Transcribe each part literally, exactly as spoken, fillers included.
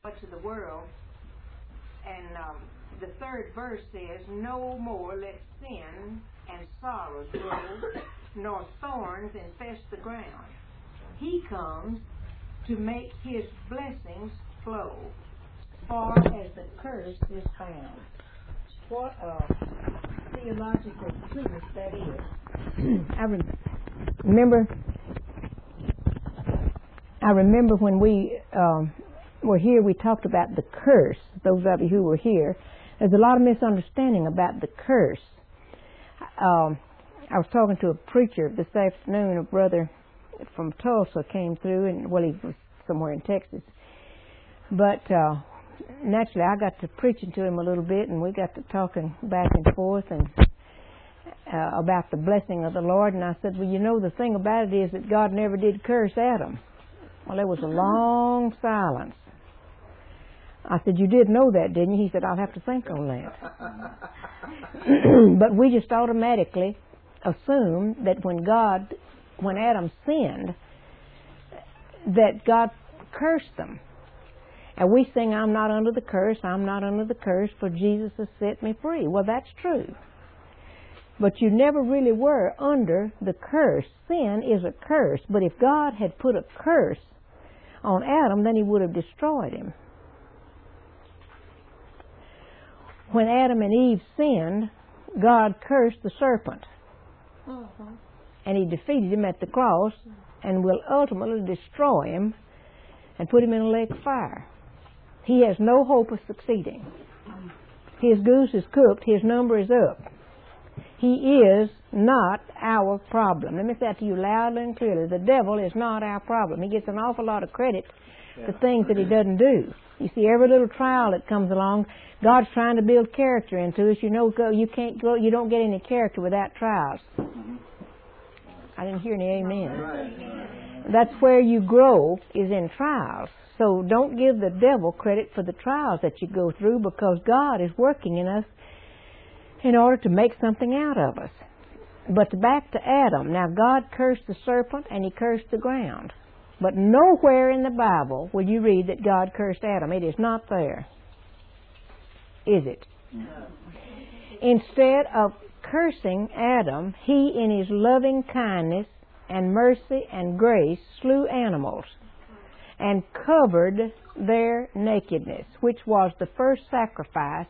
to the world, and um, the third verse says, "No more let sin and sorrow grow, nor thorns infest the ground. He comes to make his blessings flow, far as the curse is found." What a theological truth that is. I re- remember. I remember when we um, were here, we talked about the curse. Those of you who were here, there's a lot of misunderstanding about the curse. Um, I was talking to a preacher this afternoon. A brother from Tulsa came through, and well, he was somewhere in Texas. But uh, naturally, I got to preaching to him a little bit, and we got to talking back and forth and uh, about the blessing of the Lord. And I said, well, you know, the thing about it is that God never did curse Adam. Well, there was a long silence. I said, you did know that, didn't you? He said, I'll have to think on that. But we just automatically assume that when God, when Adam sinned, that God cursed them. And we sing, I'm not under the curse, I'm not under the curse, for Jesus has set me free. Well, that's true. But you never really were under the curse. Sin is a curse. But if God had put a curse on Adam, then he would have destroyed him. When Adam and Eve sinned, God cursed the serpent. Uh-huh. And he defeated him at the cross and will ultimately destroy him and put him in a lake of fire. He has no hope of succeeding. His goose is cooked. His number is up. He is not our problem. Let me say that to you loudly and clearly. The devil is not our problem. He gets an awful lot of credit for things that he doesn't do. You see, every little trial that comes along, God's trying to build character into us. You know, you can't go. You don't get any character without trials. I didn't hear any amen. That's where you grow, is in trials. So don't give the devil credit for the trials that you go through, because God is working in us in order to make something out of us. But back to Adam. Now, God cursed the serpent and he cursed the ground. But nowhere in the Bible will you read that God cursed Adam. It is not there. Is it? No. Instead of cursing Adam, he in his loving kindness and mercy and grace slew animals and covered their nakedness, which was the first sacrifice,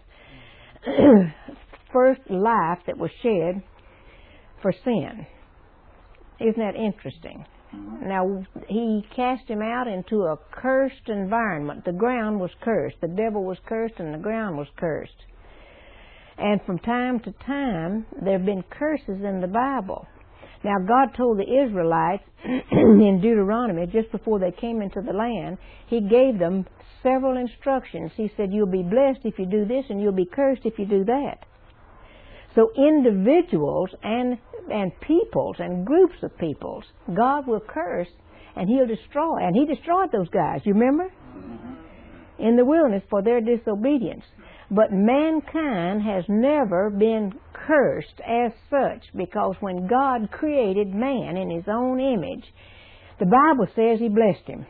first life that was shed for sin. Isn't that interesting? Now, he cast him out into a cursed environment. The ground was cursed. The devil was cursed and the ground was cursed. And from time to time, there have been curses in the Bible. Now, God told the Israelites in Deuteronomy, just before they came into the land, He gave them several instructions. He said, you'll be blessed if you do this, and you'll be cursed if you do that. So individuals and and peoples and groups of peoples, God will curse and He'll destroy. And He destroyed those guys, you remember? In the wilderness for their disobedience. But mankind has never been cursed as such, because when God created man in His own image, the Bible says He blessed him.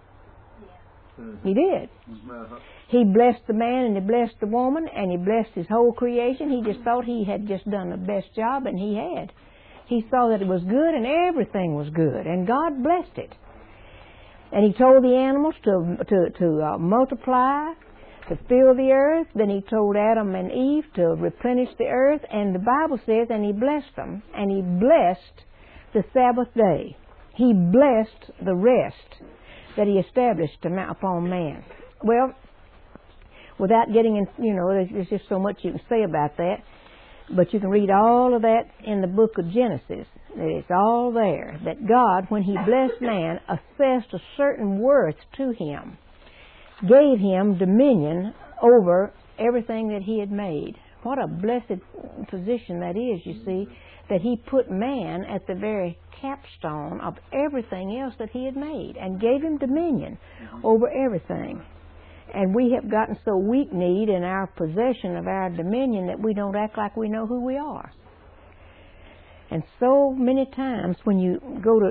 He did. He blessed the man and He blessed the woman and He blessed His whole creation. He just thought He had just done the best job, and He had. He saw that it was good and everything was good, and God blessed it. And He told the animals to to, to uh, multiply, to fill the earth. Then He told Adam and Eve to replenish the earth, and the Bible says, and He blessed them, and He blessed the Sabbath day. He blessed the rest that He established upon man. Well, without getting in, you know, there's, there's just so much you can say about that. But you can read all of that in the book of Genesis. It's all there. That God, when He blessed man, assessed a certain worth to him. Gave him dominion over everything that He had made. What a blessed position that is, you see. That He put man at the very capstone of everything else that He had made. And gave him dominion over everything. And we have gotten so weak-kneed in our possession of our dominion that we don't act like we know who we are. And so many times when you go to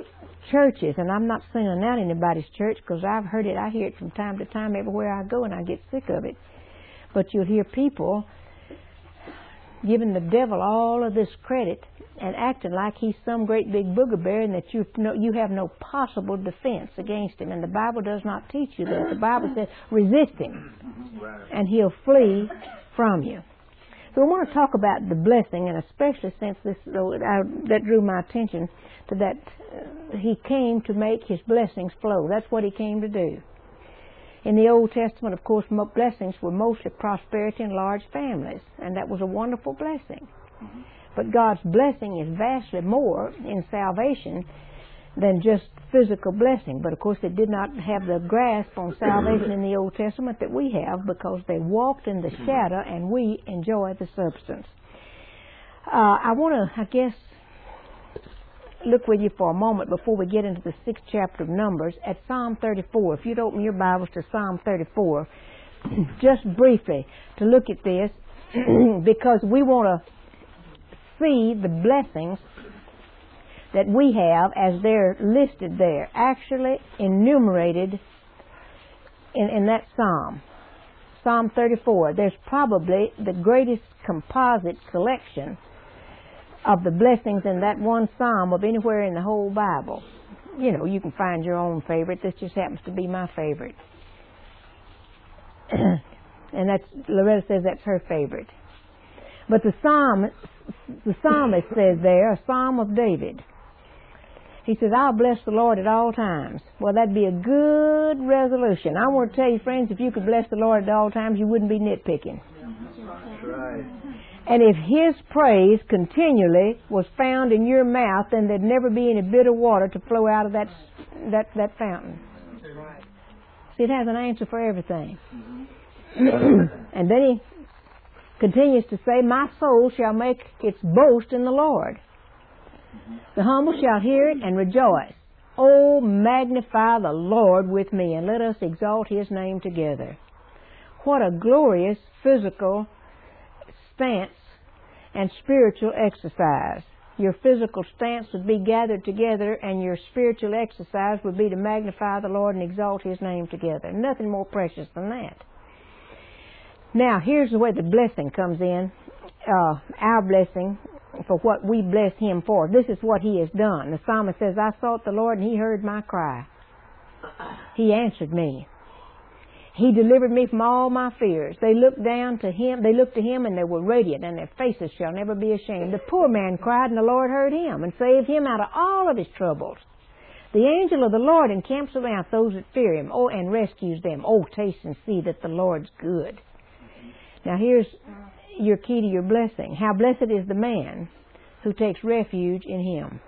churches, and I'm not singling out anybody's church because I've heard it, I hear it from time to time everywhere I go, and I get sick of it. But you'll hear people giving the devil all of this credit and acting like he's some great big booger bear and that you no, you have no possible defense against him. And the Bible does not teach you that. The Bible says resist him and he'll flee from you. So we want to talk about the blessing, and especially since this uh, that drew my attention to that uh, he came to make his blessings flow. That's what he came to do. In the Old Testament, of course, blessings were mostly prosperity and large families, and that was a wonderful blessing. Mm-hmm. But God's blessing is vastly more in salvation than just physical blessing. But of course, they did not have the grasp on salvation in the Old Testament that we have, because they walked in the shadow and we enjoy the substance. Uh, I want to, I guess, look with you for a moment before we get into the sixth chapter of Numbers at Psalm thirty-four. If you'd open your Bibles to Psalm thirty-four, just briefly to look at this, because we want to see the blessings that we have as they're listed there, actually enumerated in, in that psalm. Psalm thirty-four. There's probably the greatest composite collection of the blessings in that one psalm of anywhere in the whole Bible. You know, you can find your own favorite. This just happens to be my favorite. And that's, Loretta says that's her favorite. But the psalm, the psalmist says there, a psalm of David. He says, I'll bless the Lord at all times. Well, that'd be a good resolution. I want to tell you, friends, if you could bless the Lord at all times, you wouldn't be nitpicking. That's right. And if His praise continually was found in your mouth, then there'd never be any bitter water to flow out of that that, that fountain. Right. See, it has an answer for everything. Mm-hmm. And then He continues to say, my soul shall make its boast in the Lord. Mm-hmm. The humble shall hear it and rejoice. Oh, magnify the Lord with me, and let us exalt His name together. What a glorious physical stance and spiritual exercise. Your physical stance would be gathered together, and your spiritual exercise would be to magnify the Lord and exalt His name together. Nothing more precious than that. Now, here's the way the blessing comes in. Uh, our blessing for what we bless Him for. This is what He has done. The psalmist says, I sought the Lord and He heard my cry. He answered me. He delivered me from all my fears. They looked down to Him, they looked to Him, and they were radiant, and their faces shall never be ashamed. The poor man cried, and the Lord heard him, and saved him out of all of his troubles. The angel of the Lord encamps around those that fear Him, oh, and rescues them. Oh, taste and see that the Lord's good. Now here's your key to your blessing. How blessed is the man who takes refuge in Him.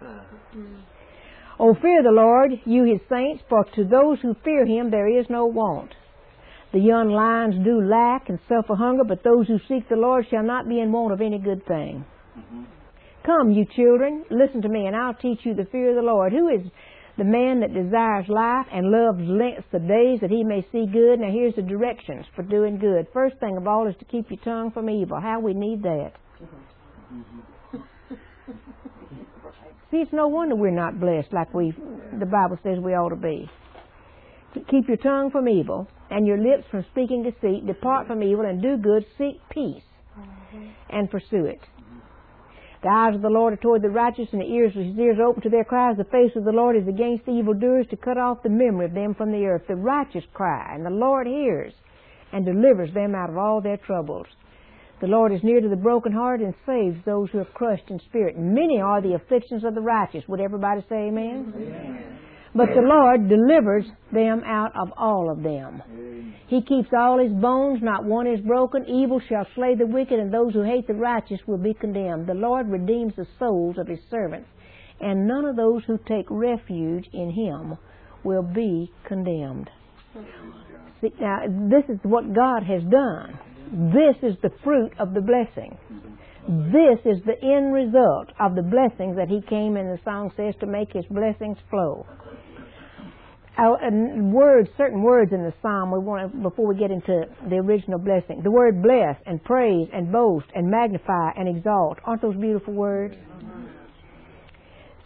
Oh, fear the Lord, you His saints, for to those who fear Him there is no want. The young lions do lack and suffer hunger, but those who seek the Lord shall not be in want of any good thing. Mm-hmm. Come, you children, listen to me, and I'll teach you the fear of the Lord. Who is the man that desires life and loves length of days that he may see good? Now here's the directions for doing good. First thing of all is to keep your tongue from evil. How we need that. Mm-hmm. See, it's no wonder we're not blessed like we, the Bible says we ought to be. Keep your tongue from evil, and your lips from speaking deceit. Depart from evil and do good. Seek peace, mm-hmm. and pursue it. The eyes of the Lord are toward the righteous, and the ears of His ears open to their cries. The face of the Lord is against the evildoers, to cut off the memory of them from the earth. The righteous cry, and the Lord hears, and delivers them out of all their troubles. The Lord is near to the brokenhearted, and saves those who are crushed in spirit. Many are the afflictions of the righteous. Would everybody say amen? Amen. But the Lord delivers them out of all of them. Amen. He keeps all His bones, not one is broken. Evil shall slay the wicked, and those who hate the righteous will be condemned. The Lord redeems the souls of His servants, and none of those who take refuge in Him will be condemned. See, now, this is what God has done. This is the fruit of the blessing. This is the end result of the blessings that He came in, the song says, to make His blessings flow. Uh, words, certain words in the psalm we want to, before we get into the original blessing. The word bless and praise and boast and magnify and exalt. Aren't those beautiful words?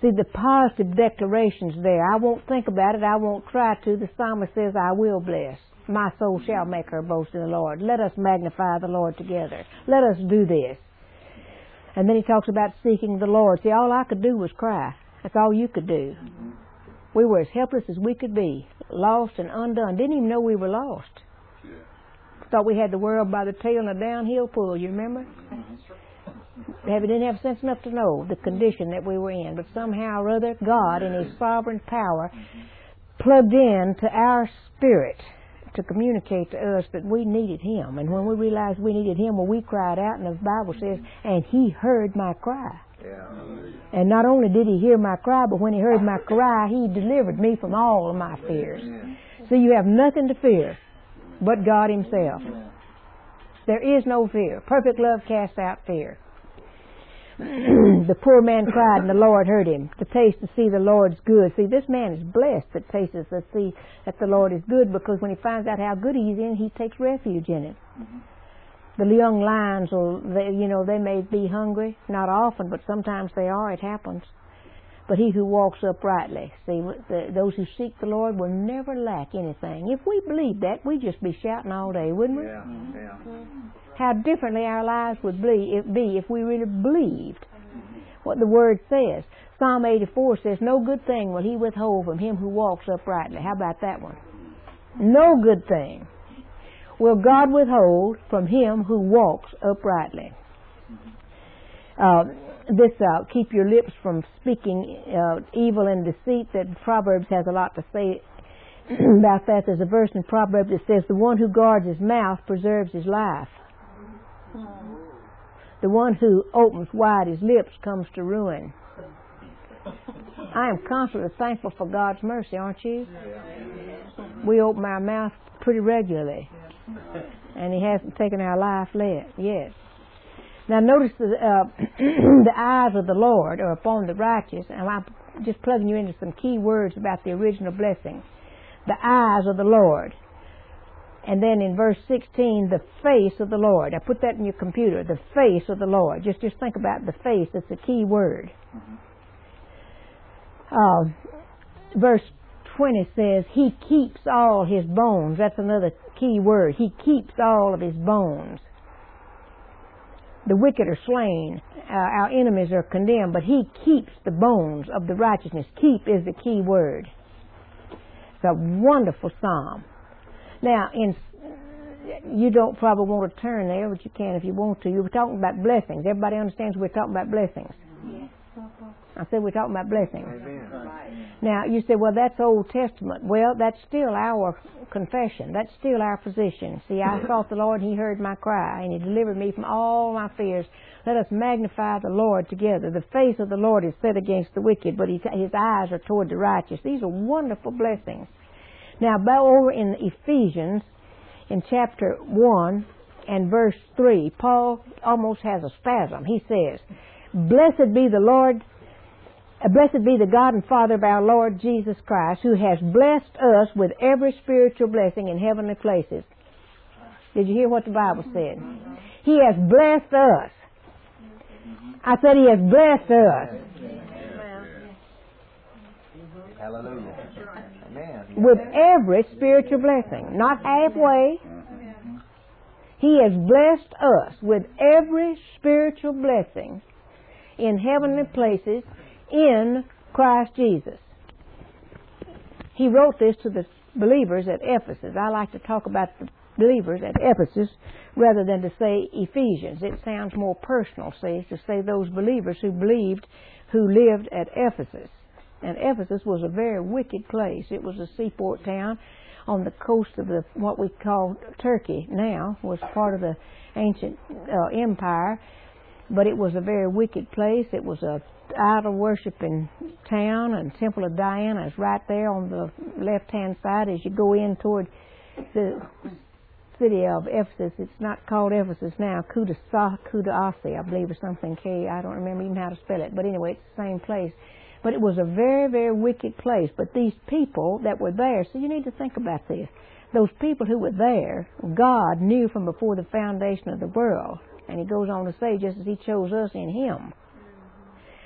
See, the positive declaration's there. I won't think about it. I won't try to. The psalmist says, I will bless. My soul shall make her boast in the Lord. Let us magnify the Lord together. Let us do this. And then he talks about seeking the Lord. See, all I could do was cry. That's all you could do. Mm-hmm. We were as helpless as we could be. Lost and undone. Didn't even know we were lost. Yeah. Thought we had the world by the tail in a downhill pull. You remember? Mm-hmm. We didn't have sense enough to know the condition that we were in. But somehow or other, God in His sovereign power plugged in to our spirit to communicate to us that we needed Him. And when we realized we needed Him, well, we cried out, and the Bible says, and He heard my cry. Yeah. And not only did He hear my cry, but when He heard my cry, He delivered me from all of my fears. Yeah. So you have nothing to fear but God Himself. Yeah. There is no fear. Perfect love casts out fear. The poor man cried, and the Lord heard him. To taste and see the Lord's good. See, this man is blessed that tastes to see that the Lord is good, because when he finds out how good He's in, he takes refuge in it. Mm-hmm. The young lions, will, they, you know, they may be hungry, not often, but sometimes they are. It happens. But he who walks uprightly, see, the, those who seek the Lord will never lack anything. If we believed that, we'd just be shouting all day, wouldn't we? Yeah, yeah. How differently our lives would be if we really believed what the Word says. Psalm eighty-four says, no good thing will He withhold from him who walks uprightly. How about that one? No good thing will God withhold from him who walks uprightly. Uh, this, uh, keep your lips from speaking uh, evil and deceit, that Proverbs has a lot to say about that. There's a verse in Proverbs that says, the one who guards his mouth preserves his life. The one who opens wide his lips comes to ruin. I am constantly thankful for God's mercy, aren't you? We open our mouth pretty regularly, and He hasn't taken our life yet. Now notice the, uh, the eyes of the Lord are upon the righteous, and I'm just plugging you into some key words about the original blessing. The eyes of the Lord. And then in verse sixteen, the face of the Lord. Now put that in your computer, the face of the Lord. Just just think about the face. That's a key word. Uh, verse twenty says, He keeps all His bones. That's another key word. He keeps all of His bones. The wicked are slain. Uh, our enemies are condemned. But He keeps the bones of the righteousness. Keep is the key word. It's a wonderful psalm. Now, in, you don't probably want to turn there, but you can if you want to. You were talking about blessings. Everybody understands we're talking about blessings. Yes. I said we're talking about blessings. Amen. Now, you say, well, that's Old Testament. Well, that's still our confession. That's still our position. See, I sought the Lord, and He heard my cry, and He delivered me from all my fears. Let us magnify the Lord together. The face of the Lord is set against the wicked, but His eyes are toward the righteous. These are wonderful blessings. Now, bow over in Ephesians, in chapter one and verse three, Paul almost has a spasm. He says, Blessed be the Lord, uh, blessed be the God and Father of our Lord Jesus Christ, who has blessed us with every spiritual blessing in heavenly places. Did you hear what the Bible said? He has blessed us. I said He has blessed us. Hallelujah. Amen. With every spiritual blessing. Not halfway. He has blessed us with every spiritual blessing in heavenly places in Christ Jesus. He wrote this to the believers at Ephesus. I like to talk about the believers at Ephesus rather than to say Ephesians. It sounds more personal, see, to say those believers who believed, who lived at Ephesus. And Ephesus was a very wicked place. It was a seaport town on the coast of the what we call Turkey now, was part of the ancient uh, empire, but it was a very wicked place. It was a idol worshiping town, and Temple of Diana is right there on the left hand side as you go in toward the city of Ephesus. It's not called Ephesus now. Kudasi, Kudasi, I believe, or something. K. I don't remember even how to spell it, but anyway, it's the same place. But it was a very, very wicked place. But these people that were there, so you need to think about this. Those people who were there, God knew from before the foundation of the world. And He goes on to say, just as He chose us in Him.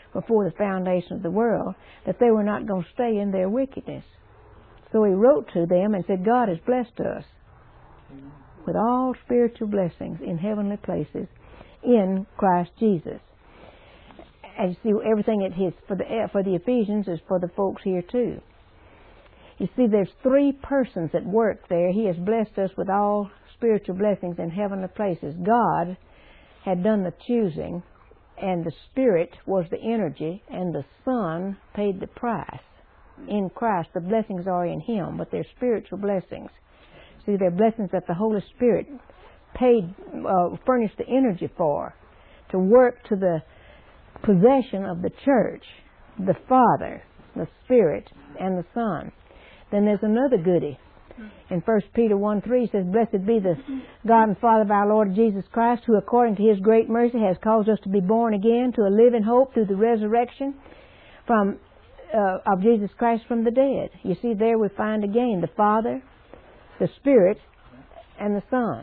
before the foundation of the world, that they were not going to stay in their wickedness. So he wrote to them and said, God has blessed us with all spiritual blessings in heavenly places in Christ Jesus. And you see, everything it is for the for the Ephesians is for the folks here too. You see, there's three persons at work there. He has blessed us with all spiritual blessings in heavenly places. God had done the choosing, and the Spirit was the energy, and the Son paid the price. In Christ, the blessings are in Him, but they're spiritual blessings. See, they're blessings that the Holy Spirit paid, uh, furnished the energy for, to work to the possession of the church, the Father, the Spirit, and the Son. Then there's another goodie. In First Peter one three it says, Blessed be the God and Father of our Lord Jesus Christ, who according to His great mercy has caused us to be born again to a living hope through the resurrection from uh, of Jesus Christ from the dead. You see, there we find again the Father, the Spirit, and the Son.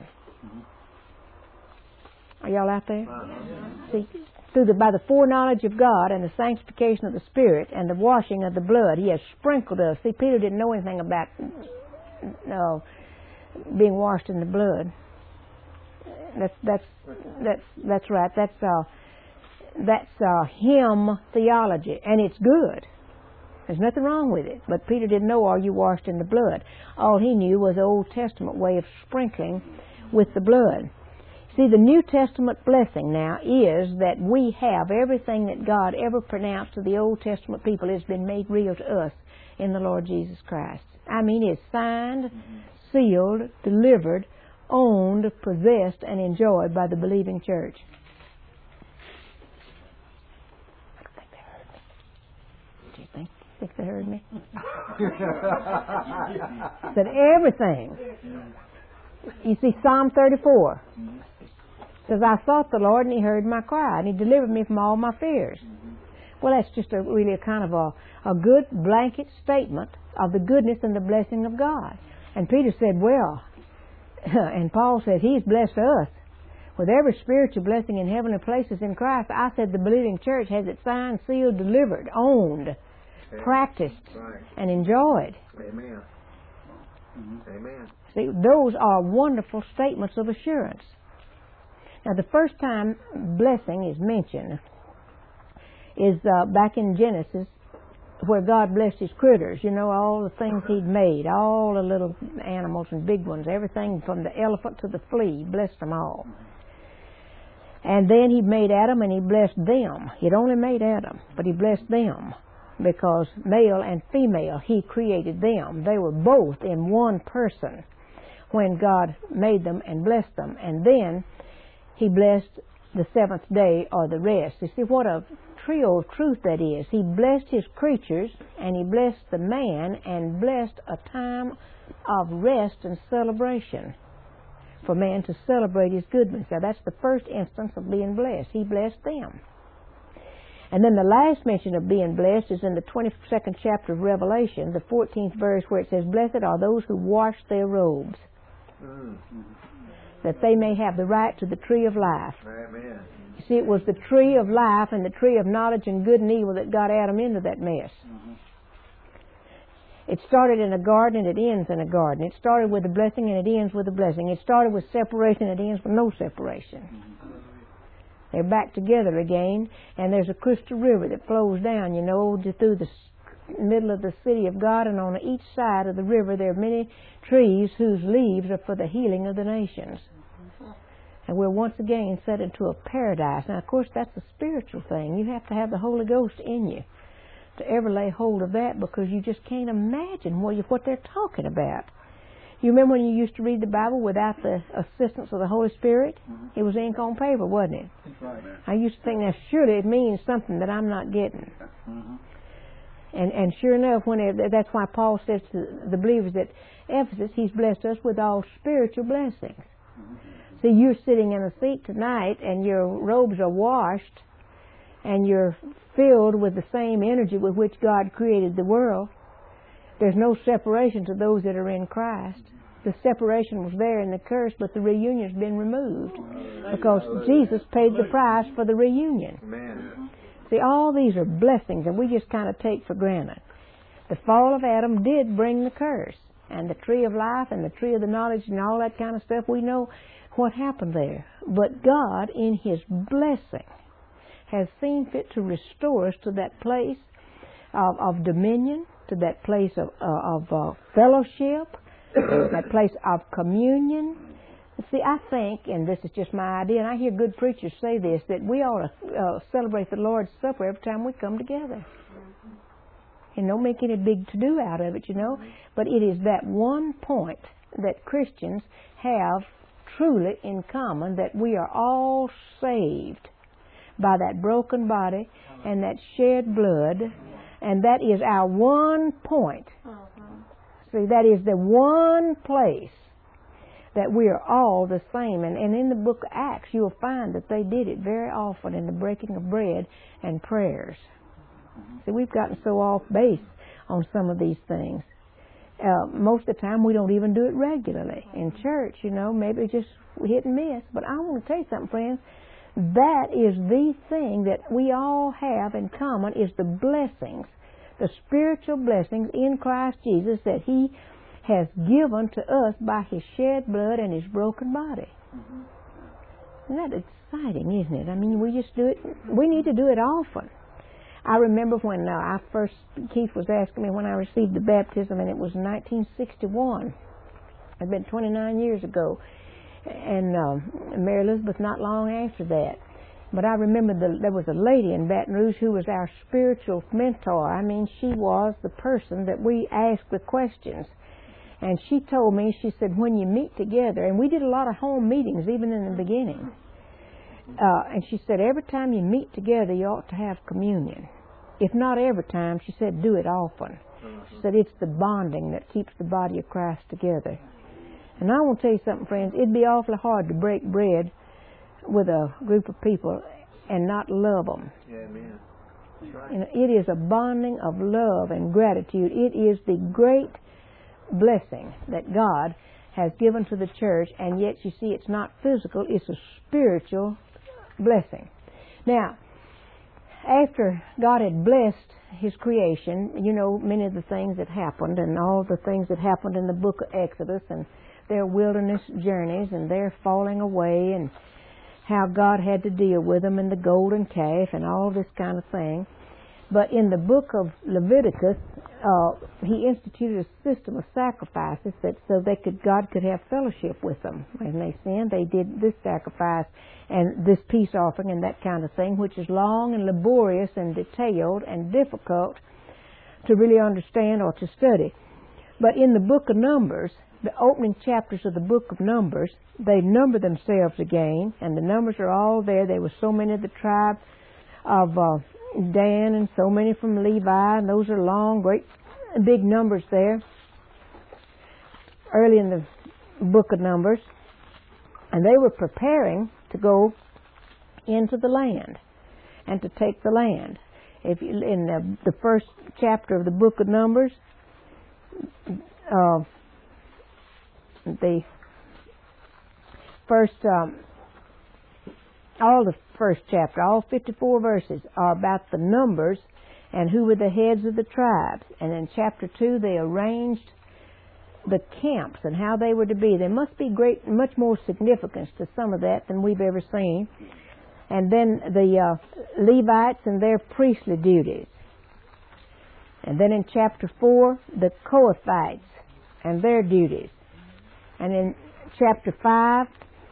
Are y'all out there? See, through the, by the foreknowledge of God and the sanctification of the Spirit and the washing of the blood, He has sprinkled us. See, Peter didn't know anything about uh, being washed in the blood. That's that's that's that's right. That's uh, that's uh, hymn theology, and it's good. There's nothing wrong with it. But Peter didn't know, are you washed in the blood? All he knew was the Old Testament way of sprinkling with the blood. See, the New Testament blessing now is that we have everything that God ever pronounced to the Old Testament people has been made real to us in the Lord Jesus Christ. I mean, it's signed, sealed, delivered, owned, possessed, and enjoyed by the believing church. I don't think they heard me. Do you think, think they heard me? Said everything. You see, Psalm thirty-four says, I sought the Lord and He heard my cry and He delivered me from all my fears. Well, that's just a, really a kind of a, a good blanket statement of the goodness and the blessing of God. And Peter said, well, and Paul said, He's blessed us with every spiritual blessing in heavenly places in Christ. I said the believing church has it signed, sealed, delivered, owned, okay, practiced, right, and enjoyed. Amen. Mm-hmm. Amen. See, those are wonderful statements of assurance. Now, the first time blessing is mentioned is uh, back in Genesis, where God blessed His critters. You know, all the things He'd made, all the little animals and big ones, everything from the elephant to the flea, blessed them all. And then He made Adam and He blessed them. He'd only made Adam, but He blessed them because male and female, He created them. They were both in one person when God made them and blessed them. And then He blessed the seventh day or the rest. You see what a trio of truth that is. He blessed His creatures and He blessed the man and blessed a time of rest and celebration for man to celebrate His goodness. Now that's the first instance of being blessed. He blessed them. And then the last mention of being blessed is in the twenty-second chapter of Revelation, the fourteenth verse, where it says, Blessed are those who wash their robes, mm-hmm, that they may have the right to the tree of life. Amen. You see, it was the tree of life and the tree of knowledge and good and evil that got Adam into that mess. Mm-hmm. It started in a garden and it ends in a garden. It started with a blessing and it ends with a blessing. It started with separation and it ends with no separation. Mm-hmm. They're back together again, and there's a crystal river that flows down, you know, through the middle of the city of God, and on each side of the river there are many trees whose leaves are for the healing of the nations. And we're once again set into a paradise. Now, of course, that's a spiritual thing. You have to have the Holy Ghost in you to ever lay hold of that, because you just can't imagine what, you, what they're talking about. You remember when you used to read the Bible without the assistance of the Holy Spirit? Mm-hmm. It was ink on paper, wasn't it? That's right. I used to think, now surely it means something that I'm not getting. Mm-hmm. And and sure enough, when it, that's why Paul says to the believers at Ephesus, He's blessed us with all spiritual blessings. Mm-hmm. See, you're sitting in a seat tonight, and your robes are washed, and you're filled with the same energy with which God created the world. There's no separation to those that are in Christ. The separation was there in the curse, but the reunion's been removed because Jesus paid the price for the reunion. Amen. See, all these are blessings, and we just kind of take for granted. The fall of Adam did bring the curse, and the tree of life and the tree of the knowledge and all that kind of stuff, we know what happened there. But God, in His blessing, has seen fit to restore us to that place of, of dominion, to that place of, uh, of uh, fellowship, that place of communion. See, I think, and this is just my idea, and I hear good preachers say this, that we ought to uh, celebrate the Lord's Supper every time we come together. And don't make any big to-do out of it, you know. But it is that one point that Christians have truly in common, that we are all saved by that broken body and that shed blood, and that is our one point. See, that is the one place that we are all the same. And, and in the book of Acts, you'll find that they did it very often in the breaking of bread and prayers. See, we've gotten so off base on some of these things. Uh, most of the time, we don't even do it regularly in church, you know, maybe just hit and miss. But I want to tell you something, friends. That is the thing that we all have in common, is the blessings, the spiritual blessings in Christ Jesus that He has given to us by His shed blood and His broken body. Mm-hmm. Isn't that exciting, isn't it? I mean, we just do it, we need to do it often. I remember when uh, I first, Keith was asking me when I received the baptism, and it was nineteen sixty-one. It had been twenty-nine years ago. And uh, Mary Elizabeth not long after that. But I remember the, there was a lady in Baton Rouge who was our spiritual mentor. I mean, she was the person that we asked the questions. And she told me, she said, when you meet together, and we did a lot of home meetings even in the beginning. Uh, and she said, every time you meet together, you ought to have communion. If not every time, she said, do it often. She said, it's the bonding that keeps the body of Christ together. And I want to tell you something, friends. It'd be awfully hard to break bread with a group of people and not love them. Yeah, amen. That's right. You know, it is a bonding of love and gratitude. It is the great blessing that God has given to the church, and yet, you see, it's not physical. It's a spiritual blessing. Now, after God had blessed His creation, you know, many of the things that happened and all the things that happened in the book of Exodus and their wilderness journeys and their falling away and how God had to deal with them and the golden calf and all this kind of thing. But in the book of Leviticus, uh, He instituted a system of sacrifices that so they could God could have fellowship with them. When they sinned, they did this sacrifice and this peace offering and that kind of thing, which is long and laborious and detailed and difficult to really understand or to study. But in the book of Numbers, the opening chapters of the book of Numbers, they number themselves again, and the numbers are all there. There were so many of the tribe of uh, Dan and so many from Levi, and those are long, great, big numbers there. Early in the book of Numbers, and they were preparing to go into the land and to take the land. If you, in the, the first chapter of the book of Numbers, uh, the first, um, all the first chapter, all fifty-four verses are about the numbers and who were the heads of the tribes. And in chapter two, they arranged the camps and how they were to be. There must be great, much more significance to some of that than we've ever seen. And then the uh, Levites and their priestly duties. And then in chapter four, the Kohathites and their duties. And in chapter five,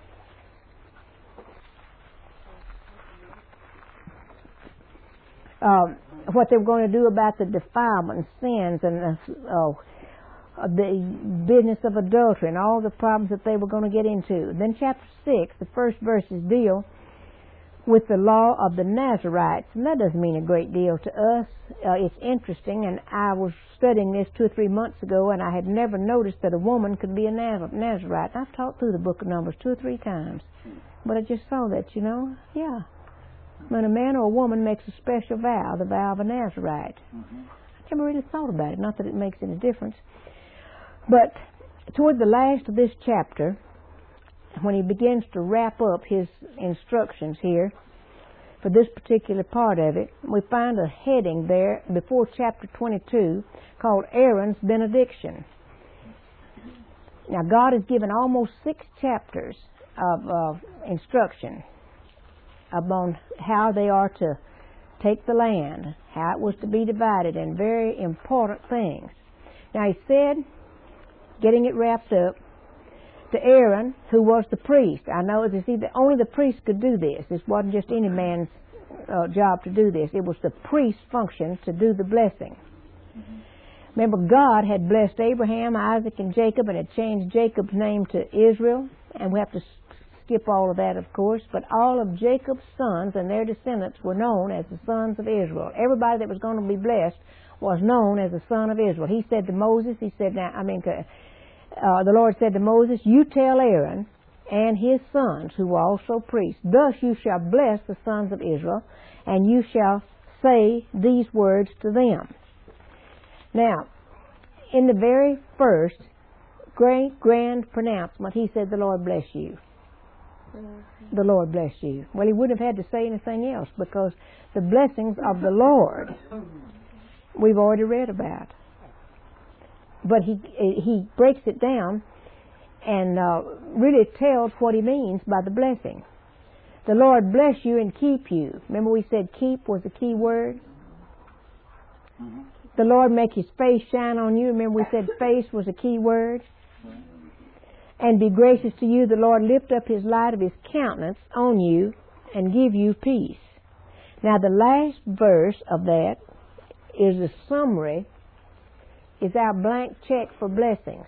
um, what they were going to do about the defilement and sins and the, oh, the business of adultery and all the problems that they were going to get into. Then chapter six, the first verses deal with the law of the Nazarites, and that doesn't mean a great deal to us. Uh, it's interesting, and I was studying this two or three months ago, and I had never noticed that a woman could be a Naz- Nazarite. I've taught through the book of Numbers two or three times, but I just saw that, you know, yeah. When a man or a woman makes a special vow, the vow of a Nazarite. Mm-hmm. I never really thought about it, not that it makes any difference. But toward the last of this chapter, when he begins to wrap up his instructions here, for this particular part of it, we find a heading there before chapter twenty-two called Aaron's Benediction. Now, God has given almost six chapters of uh, instruction upon how they are to take the land, how it was to be divided, and very important things. Now, he said, getting it wrapped up, to Aaron, who was the priest. I know, you see, that only the priest could do this. This wasn't just any man's uh, job to do this. It was the priest's function to do the blessing. Mm-hmm. Remember, God had blessed Abraham, Isaac, and Jacob, and had changed Jacob's name to Israel. And we have to skip all of that, of course. But all of Jacob's sons and their descendants were known as the sons of Israel. Everybody that was going to be blessed was known as the son of Israel. He said to Moses, he said, now, I mean, to, Uh, the Lord said to Moses, you tell Aaron and his sons, who were also priests, thus you shall bless the sons of Israel, and you shall say these words to them. Now, in the very first great grand pronouncement, he said, the Lord bless you. Mm-hmm. The Lord bless you. Well, he wouldn't have had to say anything else, because the blessings of the Lord we've already read about. But he he breaks it down and uh, really tells what he means by the blessing. The Lord bless you and keep you. Remember we said keep was the key word? Mm-hmm. The Lord make his face shine on you. Remember we said face was a key word? And be gracious to you. The Lord lift up his light of his countenance on you and give you peace. Now the last verse of that is a summary, is our blank check for blessings.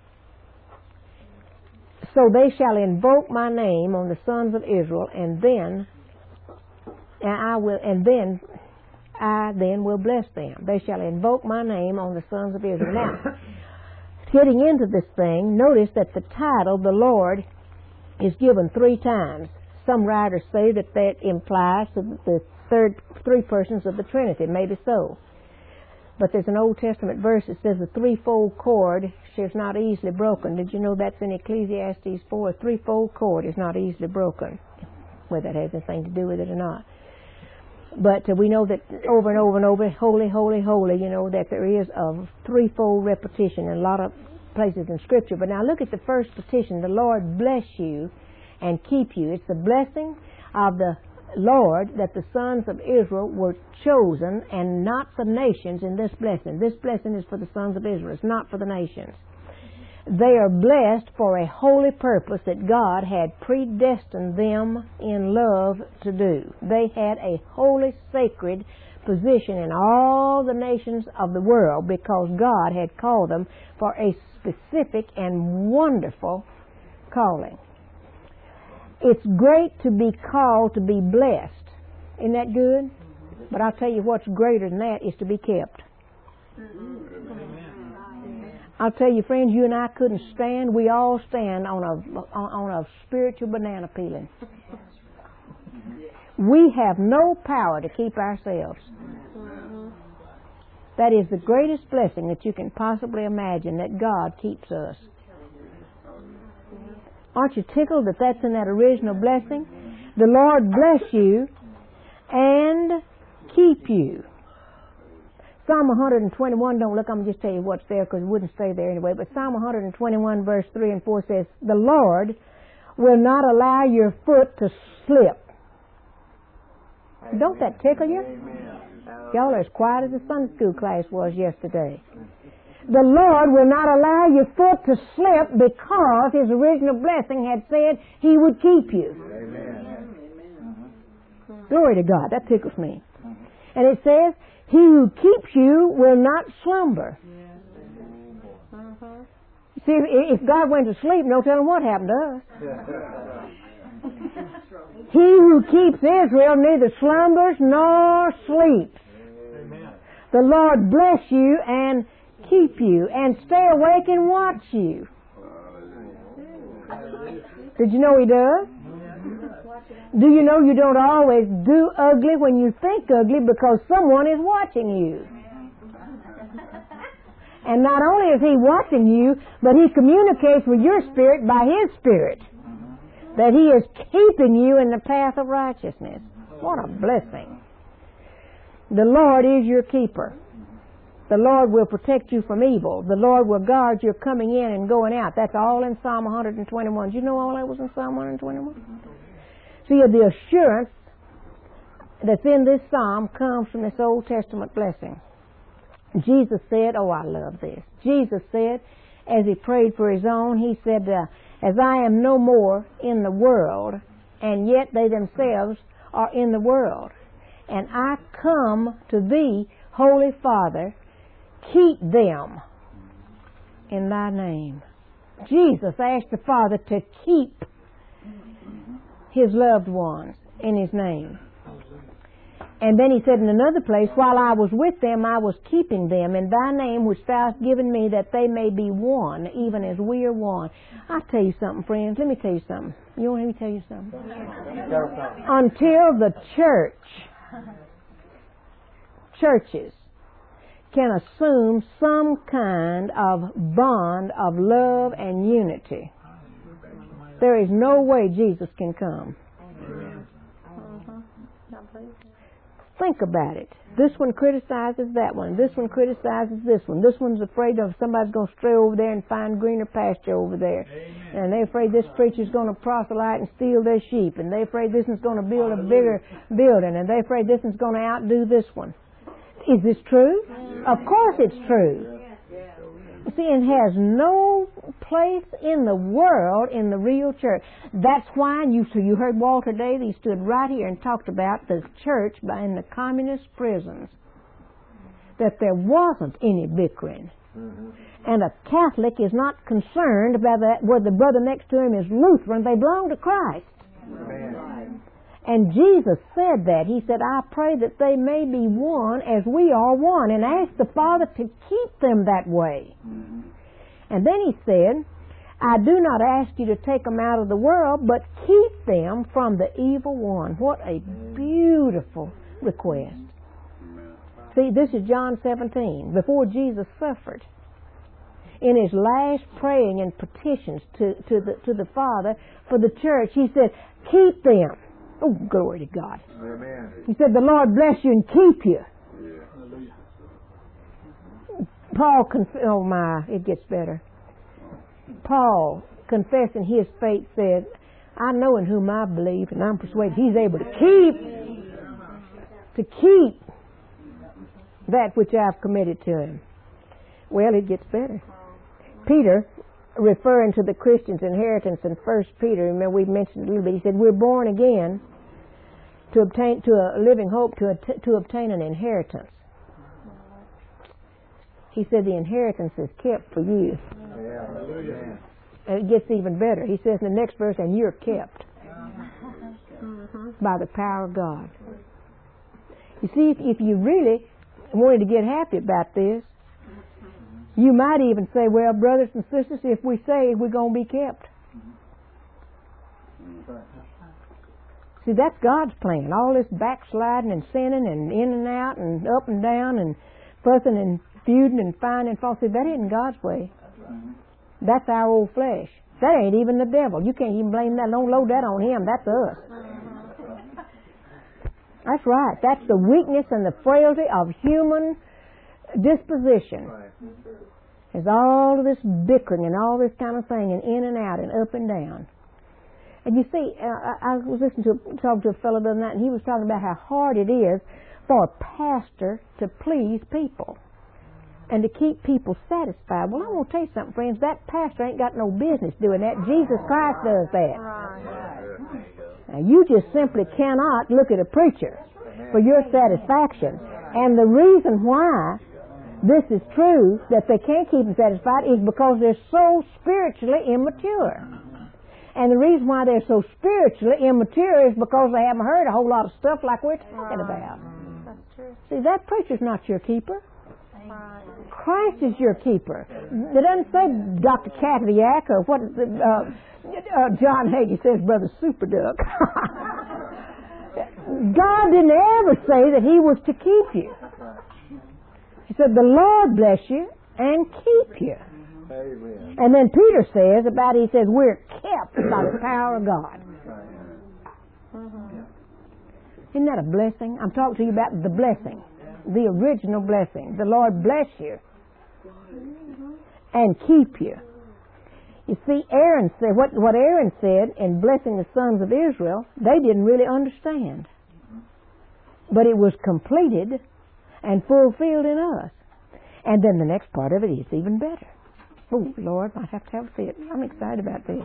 So they shall invoke my name on the sons of Israel, and then and I will and then I then will bless them. They shall invoke my name on the sons of Israel. Now, getting into this thing, notice that the title, the Lord, is given three times. Some writers say that that implies the third three persons of the Trinity. Maybe so. But there's an Old Testament verse that says the threefold cord is not easily broken. Did you know that's in Ecclesiastes four? A threefold cord is not easily broken. Whether that has anything to do with it or not. But uh, we know that over and over and over, holy, holy, holy, you know, that there is a threefold repetition in a lot of places in Scripture. But now look at the first petition. The Lord bless you and keep you. It's the blessing of the Lord that the sons of Israel were chosen, and not the nations in this blessing. This blessing is for the sons of Israel. It's not for the nations. They are blessed for a holy purpose that God had predestined them in love to do. They had a holy, sacred position in all the nations of the world because God had called them for a specific and wonderful calling. It's great to be called to be blessed. Isn't that good? But I'll tell you what's greater than that is to be kept. I'll tell you, friends, you and I couldn't stand. We all stand on a on a spiritual banana peeling. We have no power to keep ourselves. That is the greatest blessing that you can possibly imagine, that God keeps us. Aren't you tickled that that's in that original blessing? The Lord bless you and keep you. Psalm one twenty-one, don't look, I'm going to just tell you what's there because it wouldn't stay there anyway, but Psalm one twenty-one verse three and four says, the Lord will not allow your foot to slip. Amen. Don't that tickle you? Amen. Y'all are as quiet as the Sunday school class was yesterday. The Lord will not allow your foot to slip because His original blessing had said He would keep you. Amen. Amen. Glory to God. That tickles me. And it says, He who keeps you will not slumber. Uh-huh. See, if God went to sleep, no telling what happened to us. He who keeps Israel neither slumbers nor sleeps. Amen. The Lord bless you and keep you and stay awake and watch you. Did you know He does? Do you know you don't always do ugly when you think ugly because someone is watching you? And not only is He watching you, but He communicates with your spirit by His Spirit that He is keeping you in the path of righteousness. What a blessing. The Lord is your keeper. The Lord will protect you from evil. The Lord will guard your coming in and going out. That's all in Psalm one hundred twenty-one. Do you know all that was in Psalm one hundred twenty-one? See, the assurance that's in this psalm comes from this Old Testament blessing. Jesus said, oh, I love this. Jesus said, as he prayed for his own, he said, uh, as I am no more in the world, and yet they themselves are in the world, and I come to thee, Holy Father, keep them in thy name. Jesus asked the Father to keep his loved ones in his name. And then he said in another place, while I was with them, I was keeping them in thy name which thou hast given me, that they may be one, even as we are one. I'll tell you something, friends. Let me tell you something. You want me to tell you something? Until the church, churches, can assume some kind of bond of love and unity, there is no way Jesus can come. Think about it. This one criticizes that one. This one criticizes this one. This one's afraid of somebody's going to stray over there and find greener pasture over there. Amen. And they're afraid this preacher's going to proselyte and steal their sheep. And they're afraid this one's going to build a bigger building. And they're afraid this one's going to outdo this one. Is this true? Of course it's true. See, it has no place in the world in the real church. That's why you so you heard Walter Davis, he stood right here and talked about the church in the communist prisons, that there wasn't any bickering. Mm-hmm. And a Catholic is not concerned about that where the brother next to him is Lutheran. They belong to Christ. Amen. And Jesus said that. He said, I pray that they may be one as we are one, and ask the Father to keep them that way. Mm-hmm. And then he said, I do not ask you to take them out of the world, but keep them from the evil one. What a beautiful request. See, this is John seventeen, before Jesus suffered. In his last praying and petitions to, to, the, to the Father for the church, he said, keep them. Oh, glory to God. Amen. He said, the Lord bless you and keep you. Yeah. Paul, conf- oh my, it gets better. Paul, confessing his faith, said, I know in whom I believe, and I'm persuaded he's able to keep, to keep that which I've committed to him. Well, it gets better. Peter, referring to the Christian's inheritance in First Peter, remember we mentioned a little bit, he said, we're born again to obtain to a living hope, to, a, to obtain an inheritance. He said the inheritance is kept for you. Yeah. And it gets even better. He says in the next verse, and you're kept by the power of God. You see, if, if you really wanted to get happy about this, you might even say, well, brothers and sisters, if we say we're going to be kept. See, that's God's plan. All this backsliding and sinning and in and out and up and down and fussing and feuding and finding fault. See, that isn't God's way. That's our old flesh. That ain't even the devil. You can't even blame that. Don't load that on him. That's us. That's right. That's the weakness and the frailty of human disposition. There's all of this bickering and all this kind of thing and in and out and up and down. And you see, uh, I, I was listening to talking to a fellow the other night, and he was talking about how hard it is for a pastor to please people and to keep people satisfied. Well, I want to tell you something, friends. That pastor ain't got no business doing that. Jesus Christ does that. Now, you just simply cannot look at a preacher for your satisfaction. And the reason why this is true, that they can't keep them satisfied, is because they're so spiritually immature. And the reason why they're so spiritually immature is because they haven't heard a whole lot of stuff like we're talking about. That's true. See, that preacher's not your keeper. Christ is your keeper. It doesn't say Doctor Katviak or what uh, uh, John Hagee says, Brother Superduck. God didn't ever say that He was to keep you. He said, the Lord bless you and keep you. Amen. And then Peter says about it, he says, we're kept by the power of God. Isn't that a blessing? I'm talking to you about the blessing, the original blessing. The Lord bless you and keep you. You see, Aaron said what, what Aaron said in blessing the sons of Israel, they didn't really understand. But it was completed and fulfilled in us. And then the next part of it is even better. Oh, Lord, I have to have a fit. I'm excited about this.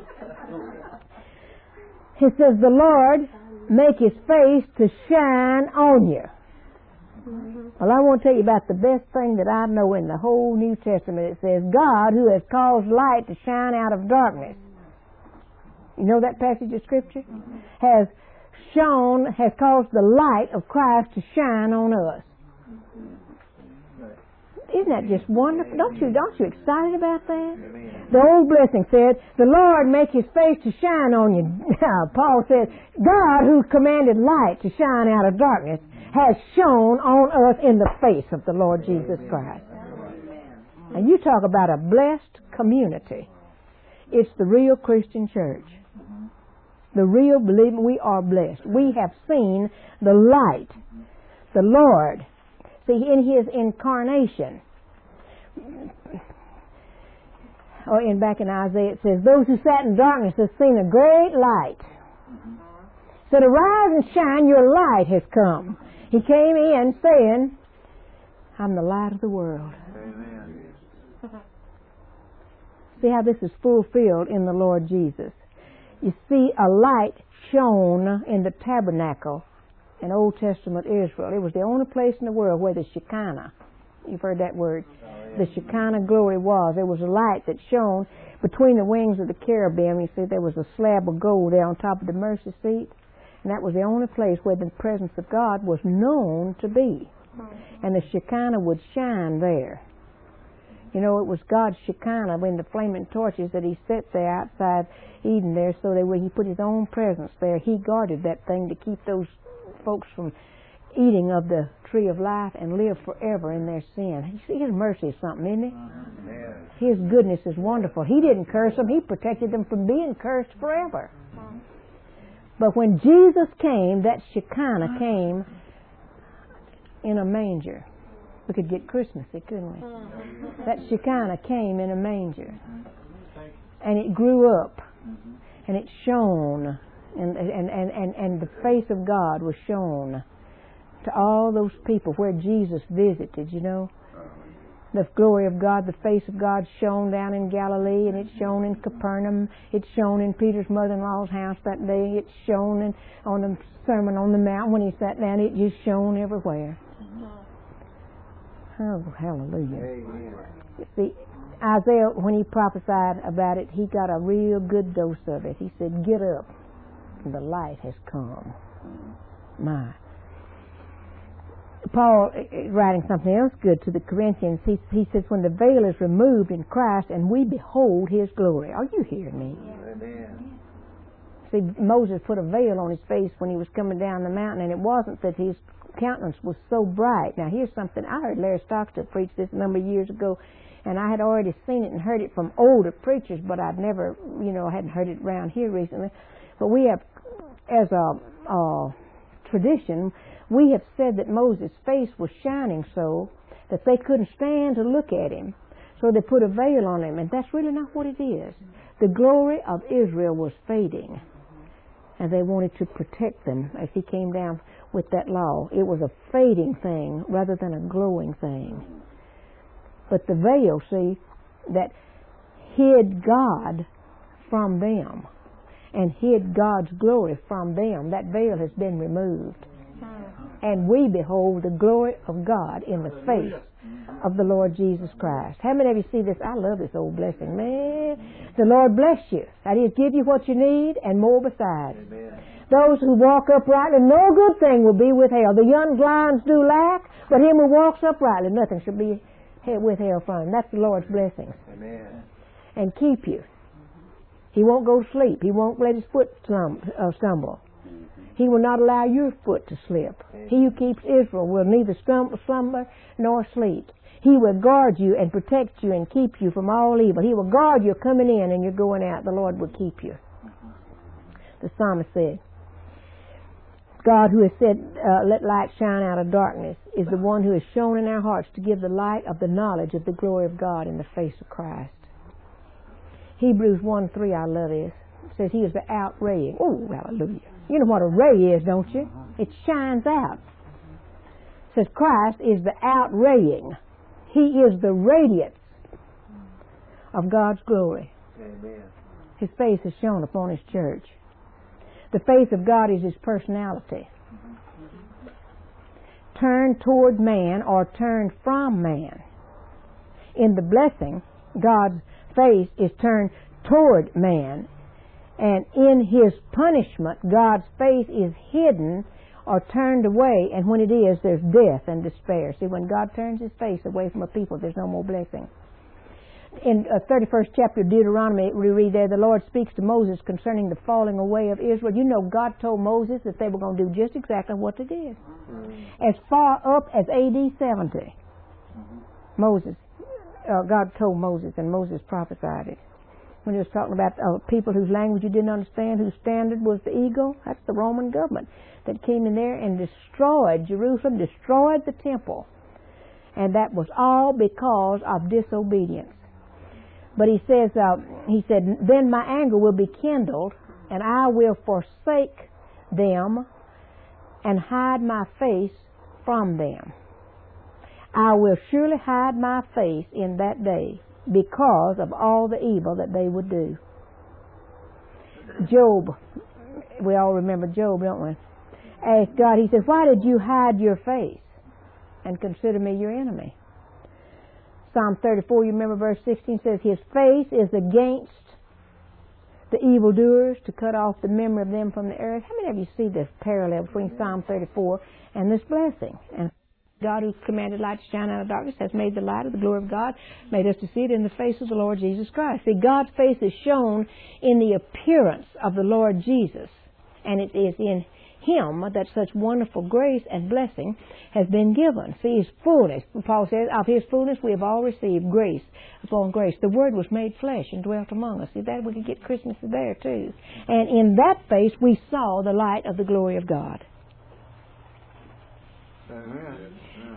He says, the Lord make His face to shine on you. Well, I want to tell you about the best thing that I know in the whole New Testament. It says, God, who has caused light to shine out of darkness. You know that passage of Scripture? Has shone, has caused the light of Christ to shine on us. Isn't that just wonderful? Don't you, don't you excited about that? The old blessing said, the Lord make His face to shine on you. Paul said, God who commanded light to shine out of darkness has shone on us in the face of the Lord Jesus Christ. And you talk about a blessed community. It's the real Christian church. The real believing we are blessed. We have seen the light. The Lord. See, in His incarnation, or in back in Isaiah it says, those who sat in darkness have seen a great light. So to rise and shine, your light has come. He came in saying, I'm the light of the world. Amen. See how this is fulfilled in the Lord Jesus. You see, a light shone in the tabernacle in Old Testament Israel. It was the only place in the world where the Shekinah, you've heard that word, the Shekinah glory was. There was a light that shone between the wings of the cherubim. You see, there was a slab of gold there on top of the mercy seat. And that was the only place where the presence of God was known to be. And the Shekinah would shine there. You know, it was God's Shekinah in the flaming torches that He set there outside Eden there, so that when He put His own presence there, He guarded that thing to keep those folks from eating of the tree of life and live forever in their sin. You see, His mercy is something, isn't it? His goodness is wonderful. He didn't curse them. He protected them from being cursed forever. But when Jesus came, that Shekinah came in a manger. We could get Christmassy, couldn't we? That Shekinah came in a manger. And it grew up. And it shone. And, and, and, and, and the face of God was shown to all those people where Jesus visited, you know. The glory of God, the face of God shone down in Galilee, and it shone in Capernaum. It shone in Peter's mother-in-law's house that day. It shone in, on the Sermon on the Mount when he sat down. It just shone everywhere. Oh, hallelujah. Amen. You see, Isaiah, when he prophesied about it, he got a real good dose of it. He said, get up, the light has come. My. Paul, writing something else good to the Corinthians, he, he says, when the veil is removed in Christ and we behold His glory. Are you hearing me? Amen. See, Moses put a veil on his face when he was coming down the mountain, and it wasn't that his countenance was so bright. Now, here's something. I heard Larry Stockstill preach this a number of years ago, and I had already seen it and heard it from older preachers, but I'd never, you know, I hadn't heard it around here recently. But we have, as a, a tradition, we have said that Moses' face was shining so that they couldn't stand to look at him. So they put a veil on him, and that's really not what it is. The glory of Israel was fading, and they wanted to protect them as he came down with that law. It was a fading thing rather than a glowing thing. But the veil, see, that hid God from them and hid God's glory from them, that veil has been removed. And we behold the glory of God in the face of the Lord Jesus Christ. How many of you see this? I love this old blessing. Man, the Lord bless you. That is, give you what you need and more besides. Amen. Those who walk uprightly, no good thing will be withheld. The young lions do lack, but him who walks uprightly, nothing shall be withheld from him. That's the Lord's blessings. Amen. And keep you. He won't go to sleep. He won't let his foot stumble. He will not allow your foot to slip. Amen. He who keeps Israel will neither slumber nor sleep. He will guard you and protect you and keep you from all evil. He will guard your coming in and your going out. The Lord will keep you. The psalmist said, God, who has said, uh, let light shine out of darkness, is the one who has shown in our hearts to give the light of the knowledge of the glory of God in the face of Christ. Hebrews one three, I love this. It says he is the outraying. Oh, hallelujah. You know what a ray is, don't you? It shines out. It says Christ is the outraying. He is the radiance of God's glory. Amen. His face is shone upon His church. The face of God is His personality. Turn toward man or turn from man. In the blessing, God's face is turned toward man. And in His punishment, God's face is hidden or turned away. And when it is, there's death and despair. See, when God turns His face away from a people, there's no more blessing. In uh, thirty-first chapter of Deuteronomy, we read there, the Lord speaks to Moses concerning the falling away of Israel. You know, God told Moses that they were going to do just exactly what they did. Mm-hmm. As far up as A D seventy, mm-hmm. Moses, uh, God told Moses, and Moses prophesied it. When he was talking about uh, people whose language you didn't understand, whose standard was the eagle, that's the Roman government that came in there and destroyed Jerusalem, destroyed the temple. And that was all because of disobedience. But he says, uh, he said, then my anger will be kindled, and I will forsake them and hide my face from them. I will surely hide my face in that day because of all the evil that they would do. Job, we all remember Job, don't we? Asked God, he said, why did you hide your face and consider me your enemy? Psalm thirty-four, you remember verse sixteen, says, his face is against the evildoers to cut off the memory of them from the earth. How many of you see this parallel between Psalm thirty-four and this blessing? And God, who commanded light to shine out of darkness, has made the light of the glory of God, made us to see it in the face of the Lord Jesus Christ. See, God's face is shown in the appearance of the Lord Jesus, and it is in Him that such wonderful grace and blessing has been given. See, His fullness, Paul says, of His fullness we have all received grace upon grace. The Word was made flesh and dwelt among us. See, that we could get Christmas there too. And in that face we saw the light of the glory of God. Amen.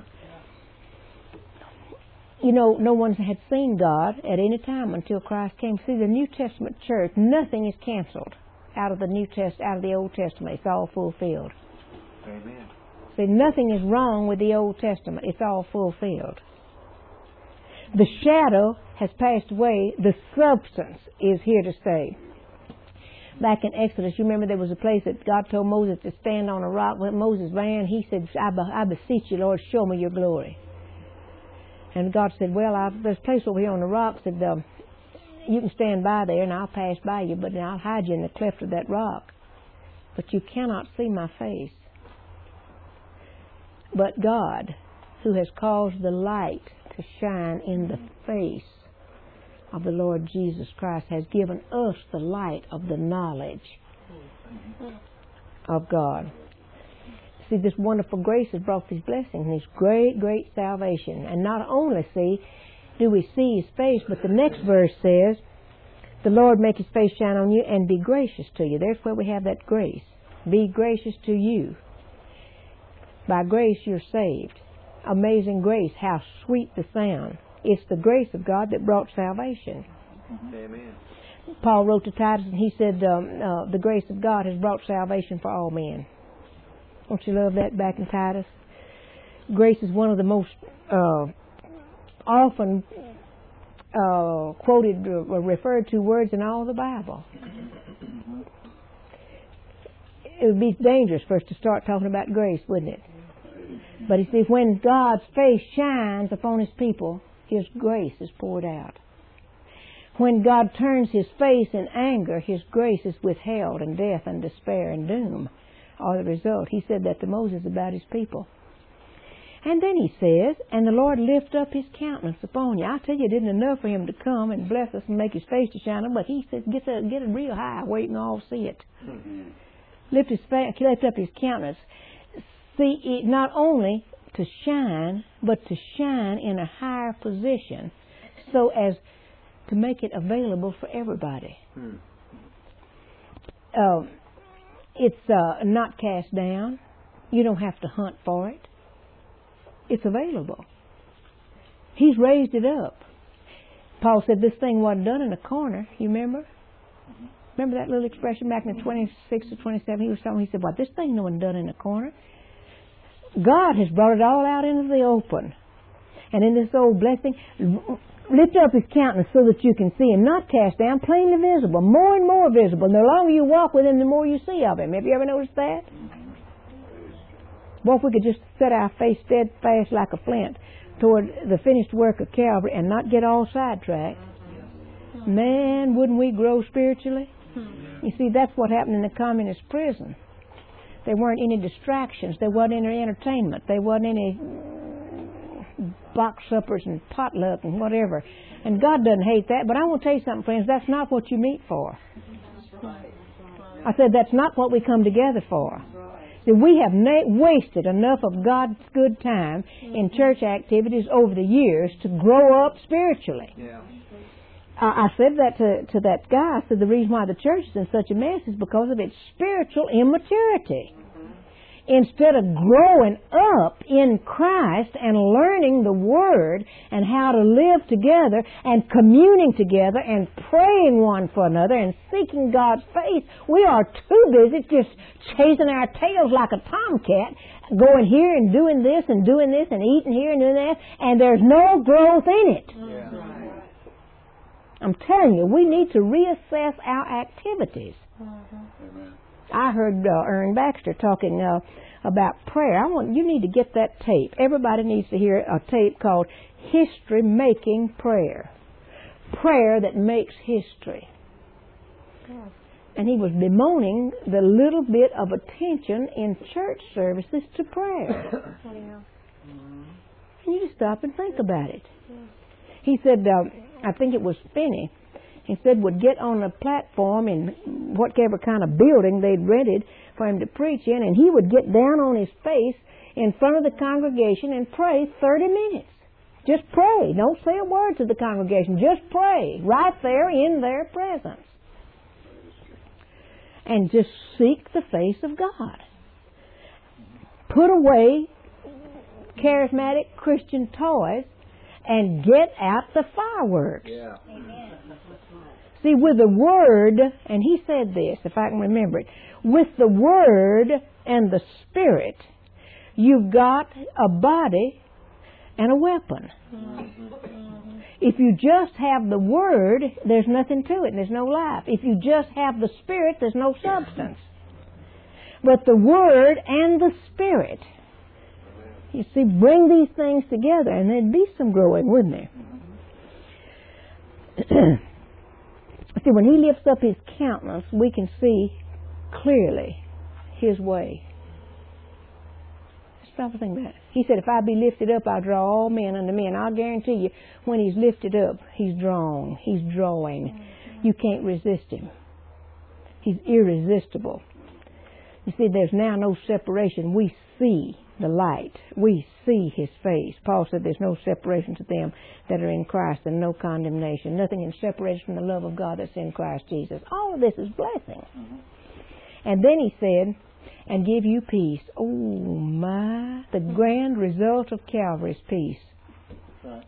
You know, no one had seen God at any time until Christ came. See, the New Testament church, nothing is canceled out of the New Test, out of the Old Testament. It's all fulfilled. Amen. See, nothing is wrong with the Old Testament. It's all fulfilled. The shadow has passed away. The substance is here to stay. Back in Exodus, you remember there was a place that God told Moses to stand on a rock. When Moses ran, he said, I, be, I beseech you, Lord, show me your glory. And God said, well, I, there's a place over here on the rock. Said, um, you can stand by there and I'll pass by you, but I'll hide you in the cleft of that rock. But you cannot see my face. But God, who has caused the light to shine in the face of the Lord Jesus Christ, has given us the light of the knowledge of God. See, this wonderful grace has brought these blessings, this great, great salvation. And not only, see, do we see His face, but the next verse says, the Lord make His face shine on you and be gracious to you. There's where we have that grace. Be gracious to you. By grace you're saved. Amazing grace, how sweet the sound. It's the grace of God that brought salvation. Amen. Paul wrote to Titus and he said, um, uh, the grace of God has brought salvation for all men. Don't you love that back in Titus? Grace is one of the most uh, often uh, quoted or referred to words in all the Bible. It would be dangerous for us to start talking about grace, wouldn't it? But you see, when God's face shines upon His people, His grace is poured out. When God turns His face in anger, His grace is withheld, and death and despair and doom are the result. He said that to Moses about His people. And then He says, and the Lord lift up His countenance upon you. I tell you, it isn't enough for Him to come and bless us and make His face to shine on, but He says, get, the, get it real high where you can all see it. Mm-hmm. Lift, his, lift up His countenance. See, it not only to shine, but to shine in a higher position so as to make it available for everybody. Hmm. Uh, it's uh, not cast down. You don't have to hunt for it. It's available. He's raised it up. Paul said this thing wasn't done in a corner. You remember? Remember that little expression back in the twenty-six to twenty-seven? He was talking. He said, "Well, this thing no one done in a corner. God has brought it all out into the open, and in this old blessing, lift up His countenance so that you can see Him, not cast down, plainly visible, more and more visible. The longer you walk with Him, the more you see of Him." Have you ever noticed that? Well, if we could just set our face steadfast like a flint toward the finished work of Calvary and not get all sidetracked, man, wouldn't we grow spiritually? You see, that's what happened in the communist prison. There weren't any distractions. There wasn't any entertainment. There wasn't any box suppers and potluck and whatever. And God doesn't hate that. But I want to tell you something, friends. That's not what you meet for. I said that's not what we come together for. See, we have na- wasted enough of God's good time in church activities over the years to grow up spiritually. Yeah. Uh, I said that to, to that guy. I said the reason why the church is in such a mess is because of its spiritual immaturity. Instead of growing up in Christ and learning the Word and how to live together and communing together and praying one for another and seeking God's face, we are too busy just chasing our tails like a tomcat, going here and doing this and doing this and eating here and doing that, and there's no growth in it. Yeah. I'm telling you, we need to reassess our activities. Amen. I heard uh, Ern Baxter talking uh, about prayer. I want you need to get that tape. Everybody needs to hear a tape called History Making Prayer. Prayer that makes history. Yes. And he was bemoaning the little bit of attention in church services to prayer. Yeah. And you just stop and think about it. Yes. He said, uh, I think it was Finney, he said would get on a platform in whatever kind of building they'd rented for him to preach in, and he would get down on his face in front of the congregation and pray thirty minutes. Just pray. Don't say a word to the congregation. Just pray right there in their presence. And just seek the face of God. Put away charismatic Christian toys and get out the fireworks. Yeah. See, with the Word, and he said this, if I can remember it, with the Word and the Spirit, you've got a body and a weapon. Mm-hmm. If you just have the Word, there's nothing to it, and there's no life. If you just have the Spirit, there's no substance. But the Word and the Spirit, you see, bring these things together, and there'd be some growing, wouldn't there? See, when He lifts up His countenance, we can see clearly His way. Stop and think about it. He said, if I be lifted up, I'll draw all men unto me. And I'll guarantee you, when He's lifted up, He's drawn. He's drawing. You can't resist Him. He's irresistible. You see, there's now no separation. We see the light. We see His face. Paul said there's no separation to them that are in Christ and no condemnation. Nothing can separate us from the love of God that's in Christ Jesus. All of this is blessing. Mm-hmm. And then he said, and give you peace. Oh my, the grand result of Calvary's peace. Right.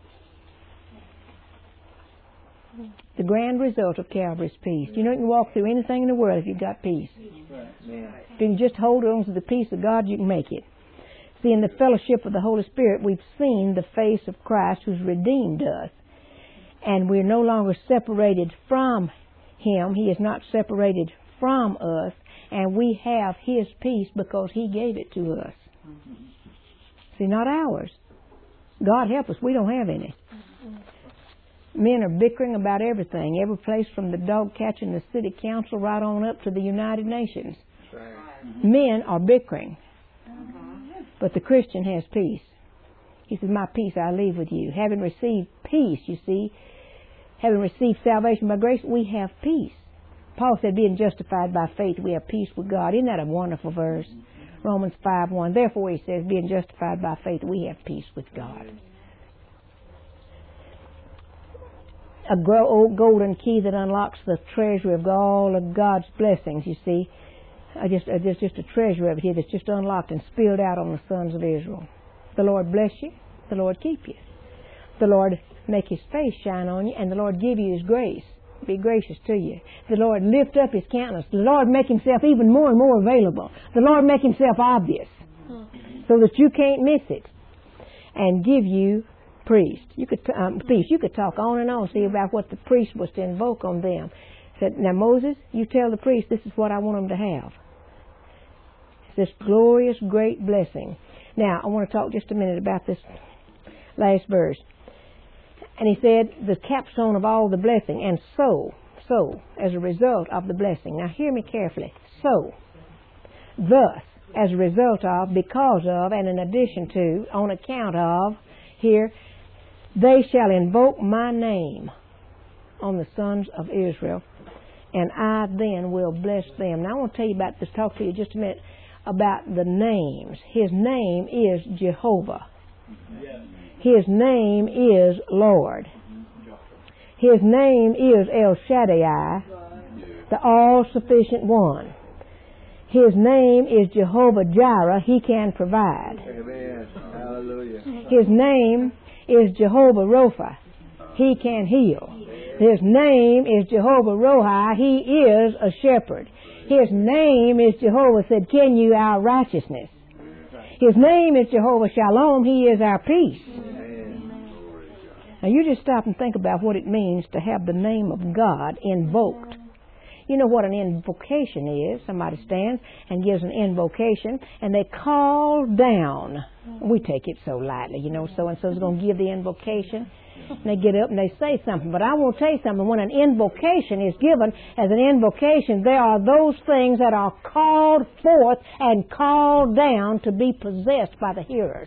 The grand result of Calvary's peace. You know, you can walk through anything in the world if you've got peace. Right. Yeah. If you can just hold on to the peace of God, you can make it. See, in the fellowship of the Holy Spirit, we've seen the face of Christ who's redeemed us. And we're no longer separated from Him. He is not separated from us. And we have His peace because He gave it to us. Mm-hmm. See, not ours. God help us, we don't have any. Mm-hmm. Men are bickering about everything. Every place from the dog catching the city council right on up to the United Nations. Right. Mm-hmm. Men are bickering. But the Christian has peace. He says, my peace I leave with you. Having received peace, you see, having received salvation by grace, we have peace. Paul said, being justified by faith, we have peace with God. Isn't that a wonderful verse? Romans five one. Therefore, he says, being justified by faith, we have peace with God. A golden key that unlocks the treasury of all of God's blessings, you see. uh, just, uh, just, just a treasure of it here that's just unlocked and spilled out on the sons of Israel. The Lord bless you. The Lord keep you. The Lord make His face shine on you, and the Lord give you His grace. Be gracious to you. The Lord lift up His countenance. The Lord make Himself even more and more available. The Lord make Himself obvious so that you can't miss it, and give you priest. You could um, peace. You could talk on and on, see about what the priest was to invoke on them. Said, now Moses, you tell the priest this is what I want them to have. It's this glorious, great blessing. Now I want to talk just a minute about this last verse. And he said, the capstone of all the blessing, and so, so, as a result of the blessing. Now hear me carefully. So, thus, as a result of, because of, and in addition to, on account of, here, they shall invoke my name on the sons of Israel, and I then will bless them. Now I want to tell you about this, talk to you just a minute about the names. His name is Jehovah. His name is Lord. His name is El Shaddai, the all-sufficient one. His name is Jehovah Jireh. He can provide. Amen. Hallelujah. His name is Jehovah Rapha. He can heal. His name is Jehovah Rohi. He is a shepherd. His name is Jehovah Sidkenu, our righteousness. His name is Jehovah Shalom. He is our peace. Now you just stop and think about what it means to have the name of God invoked. You know what an invocation is. Somebody stands and gives an invocation, and they call down. We take it so lightly, you know, so-and-so's going to give the invocation. And they get up and they say something. But I want to tell you something. When an invocation is given as an invocation, there are those things that are called forth and called down to be possessed by the hearers.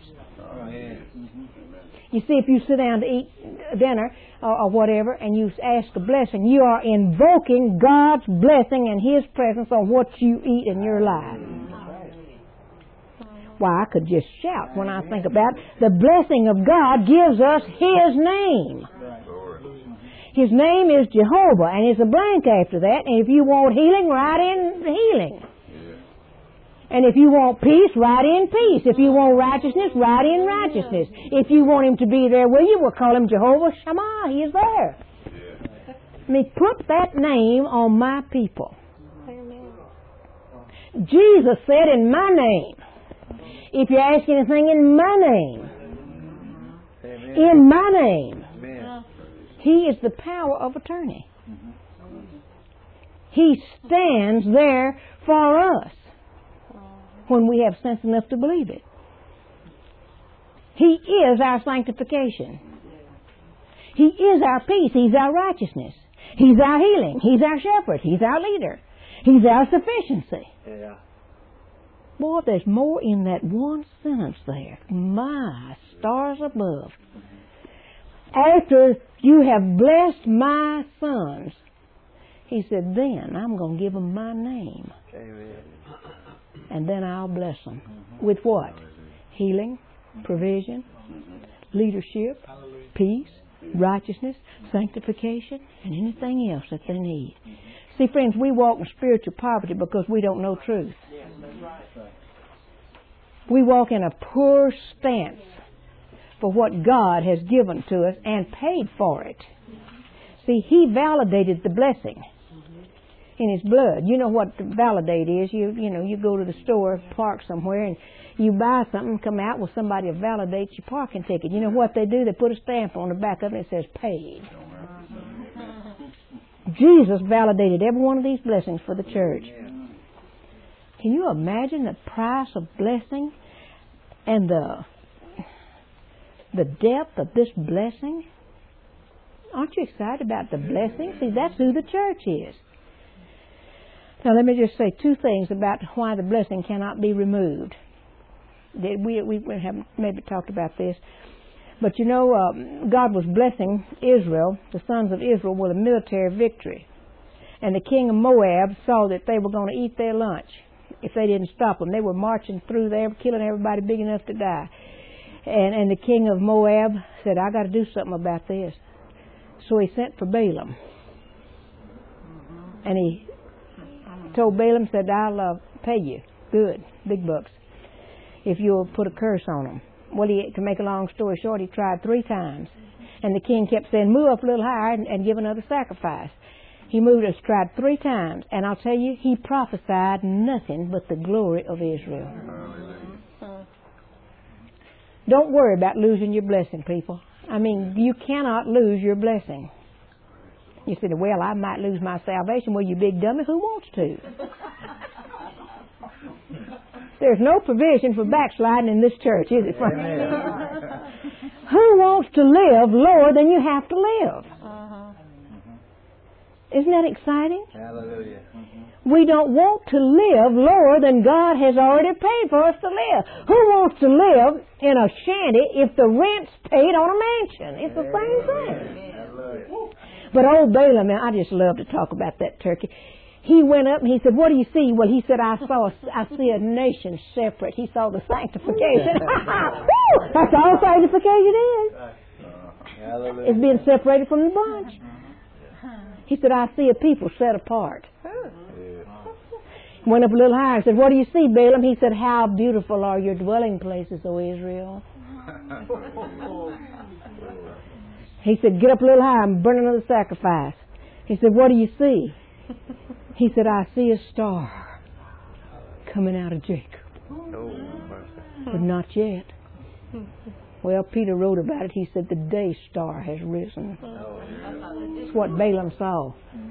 You see, if you sit down to eat dinner or, or whatever, and you ask a blessing, you are invoking God's blessing and His presence on what you eat in your life. Why, I could just shout when I think about it. The blessing of God gives us His name. His name is Jehovah, and it's a blank after that. And if you want healing, write in healing. And if you want peace, write in peace. If you want righteousness, write in righteousness. If you want Him to be there with you, we'll call Him Jehovah Shammah. He is there. I mean, put that name on my people. Jesus said, in my name. If you ask anything in my name, Amen. In my name, Amen. He is the power of attorney. He stands there for us when we have sense enough to believe it. He is our sanctification. He is our peace. He's our righteousness. He's our healing. He's our shepherd. He's our leader. He's our sufficiency. Yeah. Boy, there's more in that one sentence there. My stars above. After you have blessed my sons, He said, then I'm going to give them my name. Amen. And then I'll bless them. With what? Healing, provision, leadership, peace, righteousness, sanctification, and anything else that they need. See, friends, we walk in spiritual poverty because we don't know truth. We walk in a poor stance for what God has given to us and paid for it. See, He validated the blessing in His blood. You know what validate is. You you know, you go to the store, park somewhere, and you buy something, come out, well, somebody will validate your parking ticket. You know what they do? They put a stamp on the back of it and it says paid. Jesus validated every one of these blessings for the church. Can you imagine the price of blessing and the the depth of this blessing? Aren't you excited about the blessing? See, that's who the church is. Now, let me just say two things about why the blessing cannot be removed. We, we, we have maybe talked about this. But you know, um, God was blessing Israel, the sons of Israel, with a military victory. And the king of Moab saw that they were going to eat their lunch if they didn't stop them. They were marching through there, killing everybody big enough to die. And, and the king of Moab said, I got to do something about this. So he sent for Balaam. And he told Balaam, said, I'll uh, pay you good, big bucks, if you'll put a curse on them. Well, he, to make a long story short, he tried three times. And the king kept saying, move up a little higher and, and give another sacrifice. He moved us, tried three times. And I'll tell you, he prophesied nothing but the glory of Israel. Don't worry about losing your blessing, people. I mean, you cannot lose your blessing. You said, well, I might lose my salvation. Well, you big dummy, who wants to? There's no provision for backsliding in this church, is it? Who wants to live lower than you have to live? Uh-huh. Isn't that exciting? Hallelujah. We don't want to live lower than God has already paid for us to live. Who wants to live in a shanty if the rent's paid on a mansion? It's the same thing. But old Balaam, I just love to talk about that turkey. He went up and he said, what do you see? Well, he said, I saw, I see a nation separate. He saw the sanctification. That's all sanctification is. It's being separated from the bunch. He said, I see a people set apart. Went up a little higher and said, what do you see, Balaam? He said, how beautiful are your dwelling places, O Israel. He said, get up a little higher and burn another sacrifice. He said, what do you see? He said, I see a star coming out of Jacob. But not yet. Well, Peter wrote about it. He said, the day star has risen. That's what Balaam saw.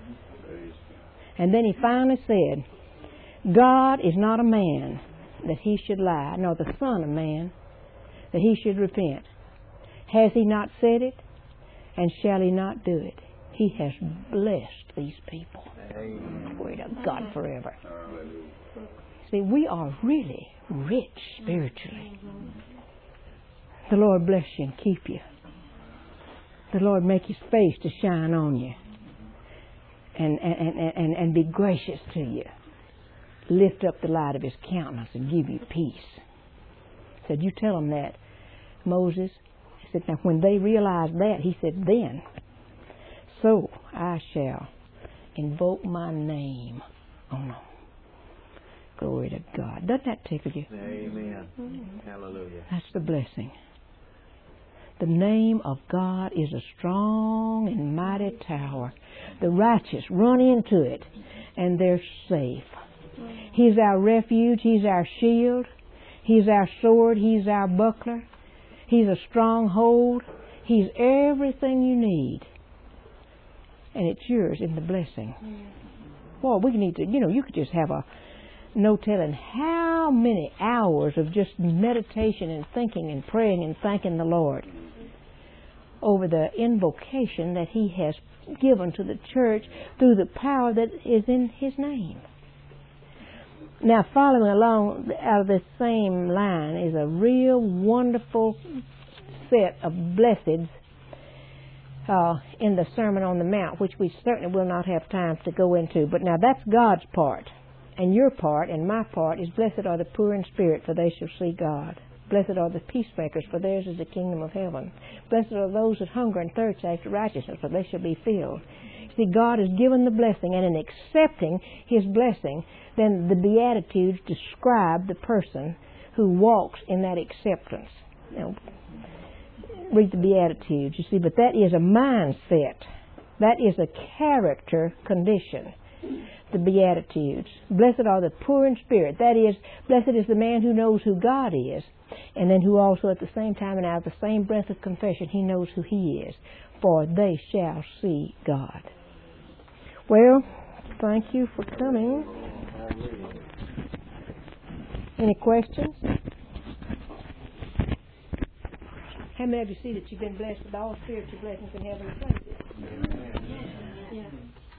And then he finally said, God is not a man that he should lie, nor the son of man that he should repent. Has he not said it? And shall he not do it? He has blessed these people. Glory to God forever. See, we are really rich spiritually. The Lord bless you and keep you. The Lord make His face to shine on you and, and, and, and, and be gracious to you. Lift up the light of His countenance and give you peace. He said, you tell them that, Moses. He said, now when they realize that, he said, then, so I shall invoke my name on them. Glory to God. Doesn't that tickle you? Amen. Mm-hmm. Hallelujah. That's the blessing. The name of God is a strong and mighty tower. The righteous run into it and they're safe. He's our refuge. He's our shield. He's our sword. He's our buckler. He's a stronghold. He's everything you need. And it's yours in the blessing. Well, we need to, you know, you could just have a no telling how many hours of just meditation and thinking and praying and thanking the Lord over the invocation that He has given to the church through the power that is in His name. Now, following along out of this same line is a real wonderful set of blessings uh, in the Sermon on the Mount, which we certainly will not have time to go into. But now that's God's part. And your part and my part is, blessed are the poor in spirit, for they shall see God. Blessed are the peacemakers, for theirs is the kingdom of heaven. Blessed are those that hunger and thirst after righteousness, for they shall be filled. See, God has given the blessing, and in accepting His blessing, then the Beatitudes describe the person who walks in that acceptance. Now, read the Beatitudes, you see, but that is a mindset. That is a character condition. The Beatitudes. Blessed are the poor in spirit. That is, blessed is the man who knows who God is, and then who also at the same time and out of the same breath of confession, he knows who He is. For they shall see God. Well, thank you for coming. Any questions? How many of you see that you've been blessed with all spiritual blessings in heavenly places? Yeah. Yeah.